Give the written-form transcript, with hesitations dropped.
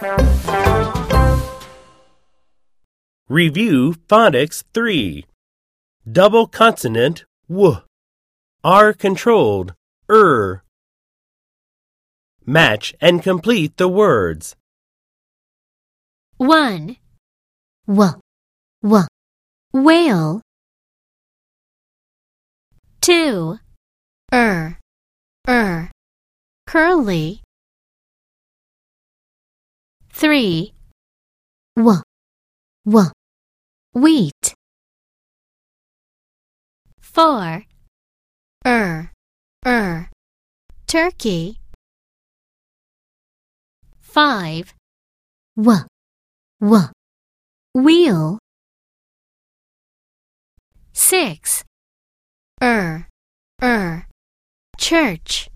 Review Phonics 3. Double consonant w. R controlled Match and complete the words. 1. Whale. 2. Curly. 3. Wheat. 4. Turkey. 5. Wheel. 6. Church.